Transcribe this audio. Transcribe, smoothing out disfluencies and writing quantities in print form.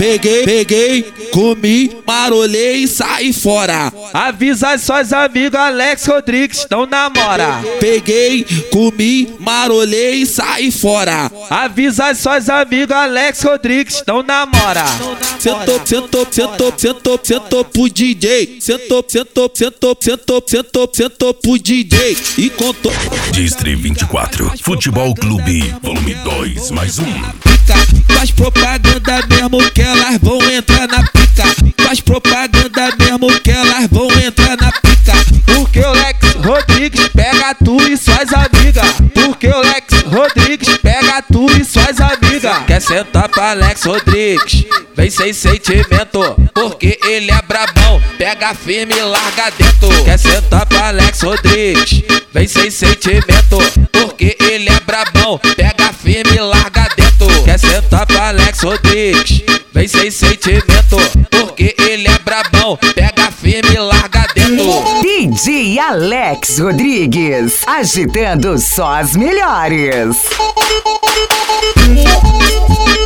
Peguei, comi, marolei e saí fora. Avisa suas amigas, Alex Rodrigues não namora. Peguei, comi, marolei e saí fora. Avisa suas amigas, Alex Rodrigues não namora. Sentou pro DJ. Sentou pro DJ e contou. Distri 24, Futebol Clube, volume 2, mais um. Faz propaganda mesmo que elas vão entrar na pica. Faz propaganda mesmo que elas vão entrar na pica. Porque o Alex Rodrigues pega tu e suas amigas. Porque o Alex Rodrigues pega tu e suas amigas. Quer sentar pra Alex Rodrigues? Vem sem sentimento, porque ele é brabão. Pega firme e larga dentro. Quer sentar pra Alex Rodrigues? Vem sem sentimento, porque ele é brabão. Pega firme e larga dentro. Quer sentar pra Alex Rodrigues? Vem sem sentimento, porque ele é brabão. Pega firme e larga dentro. DJ Alex Rodrigues, agitando só as melhores.